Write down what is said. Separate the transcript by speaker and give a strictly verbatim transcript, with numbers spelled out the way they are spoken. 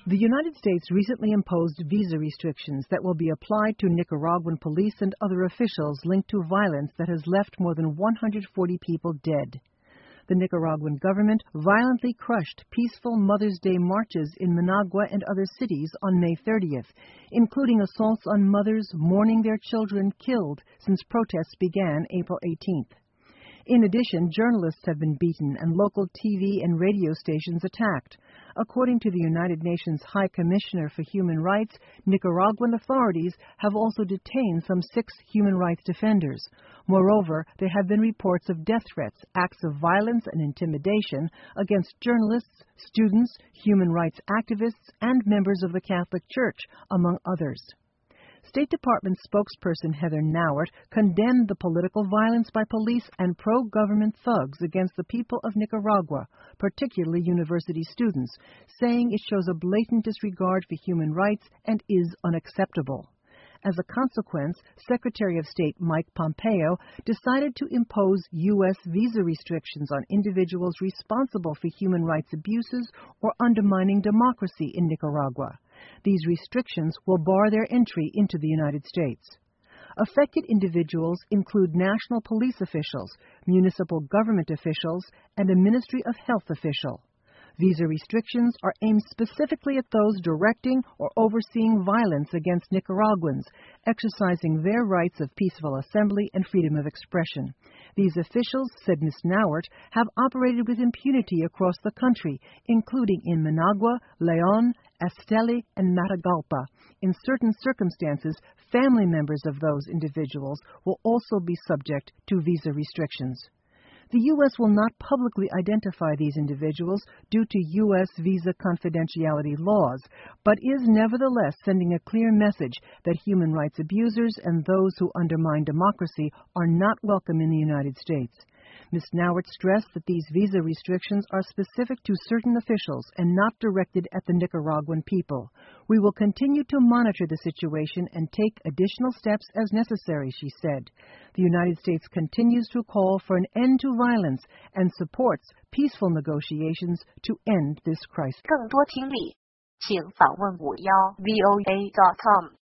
Speaker 1: The United States recently imposed visa restrictions that will be applied to Nicaraguan police and other officials linked to violence that has left more than one hundred forty people dead. The Nicaraguan government violently crushed peaceful Mother's Day marches in Managua and other cities on May thirtieth, including assaults on mothers mourning their children killed since protests began April eighteenth. In addition, journalists have been beaten and local T V and radio stations attacked. According to the United Nations High Commissioner for Human Rights, Nicaraguan authorities have also detained some six human rights defenders. Moreover, there have been reports of death threats, acts of violence and intimidation against journalists, students, human rights activists, and members of the Catholic Church, among others. State Department spokesperson Heather Nauert condemned the political violence by police and pro-government thugs against the people of Nicaragua, particularly university students, saying it shows a blatant disregard for human rights and is unacceptable. As a consequence, Secretary of State Mike Pompeo decided to impose U S visa restrictions on individuals responsible for human rights abuses or undermining democracy in Nicaragua. These restrictions will bar their entry into the United States. Affected individuals include national police officials, municipal government officials, and a Ministry of Health official. Visa restrictions are aimed specifically at those directing or overseeing violence against Nicaraguans, exercising their rights of peaceful assembly and freedom of expression. These officials, said Miz Nauert, have operated with impunity across the country, including in Managua, León, Esteli, and Matagalpa. In certain circumstances, family members of those individuals will also be subject to visa restrictions. The U S will not publicly identify these individuals due to U S visa confidentiality laws, but is nevertheless sending a clear message that human rights abusers and those who undermine democracy are not welcome in the United States. Miz Nauert stressed that these visa restrictions are specific to certain officials and not directed at the Nicaraguan people. We will continue to monitor the situation and take additional steps as necessary, she said. The United States continues to call for an end to violence and supports peaceful negotiations to end this crisis.
Speaker 2: 更多听力，请访问五幺 V O A dot com。